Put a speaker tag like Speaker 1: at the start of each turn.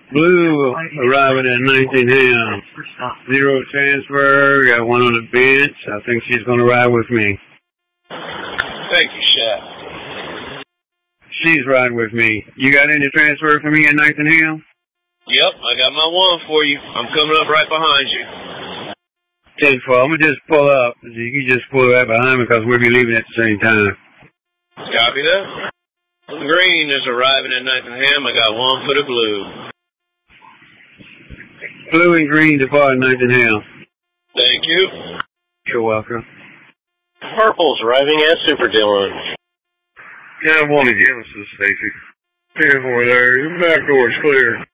Speaker 1: Blue arriving at 19 Ham. Zero transfer. Got one on the bench. I think she's going to ride with me.
Speaker 2: Thank you, Chef.
Speaker 1: She's riding with me. You got any transfer for me at 19 Ham?
Speaker 2: Yep, I got my one for you. I'm coming up right behind you.
Speaker 1: 10-4. I'm going to just pull up. You can just pull right behind me because we'll be leaving at the same time.
Speaker 2: Copy that. Green is arriving at 9th and Ham. I got one for the blue.
Speaker 1: Blue and green depart 9th and Ham.
Speaker 2: Thank you.
Speaker 1: You're welcome.
Speaker 2: Purple's arriving at Super Dillon.
Speaker 1: Yeah, I wanted Genesis, Stacy. 10-4 there. The back door's clear.